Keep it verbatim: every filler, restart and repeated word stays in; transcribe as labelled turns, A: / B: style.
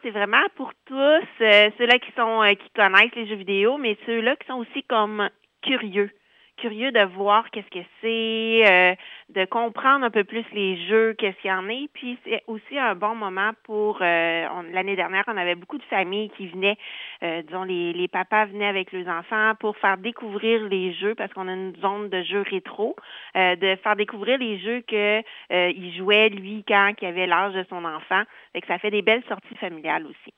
A: c'est vraiment pour tous, heu, ceux-là qui sont, heu, qui connaissent les jeux vidéo, mais ceux-là qui sont aussi comme curieux. Curieux de voir qu'est-ce que c'est, heu, de comprendre un peu plus les jeux, qu'est-ce qu'il y en est. Puis c'est aussi un bon moment pour, heu, on l'année dernière, on avait beaucoup de familles qui venaient, heu, disons les les papas venaient avec leurs enfants pour faire découvrir les jeux parce qu'on a une zone de jeux rétro, heu, de faire découvrir les jeux que, heu, il jouait lui quand il avait l'âge de son enfant. Fait que ça fait des belles sorties familiales aussi.